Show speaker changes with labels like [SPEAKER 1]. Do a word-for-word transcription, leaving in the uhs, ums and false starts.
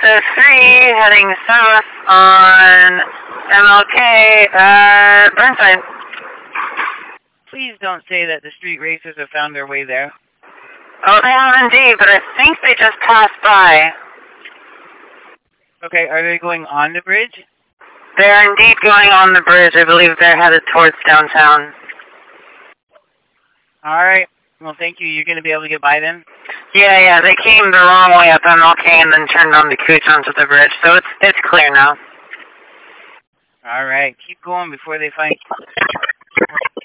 [SPEAKER 1] oh three, heading south on M L K at Burnside.
[SPEAKER 2] Please don't say that the street racers have found their way there.
[SPEAKER 1] Oh, they have indeed, but I think they just passed by.
[SPEAKER 2] Okay, are they going on the bridge?
[SPEAKER 1] They're indeed going on the bridge. I believe they're headed towards downtown.
[SPEAKER 2] Alright. Well, thank you. You're going to be able to get by them?
[SPEAKER 1] Yeah, yeah. They came the wrong way up M L K and then turned on the cooch onto the bridge, so it's it's clear now.
[SPEAKER 2] Alright. Keep going before they find you.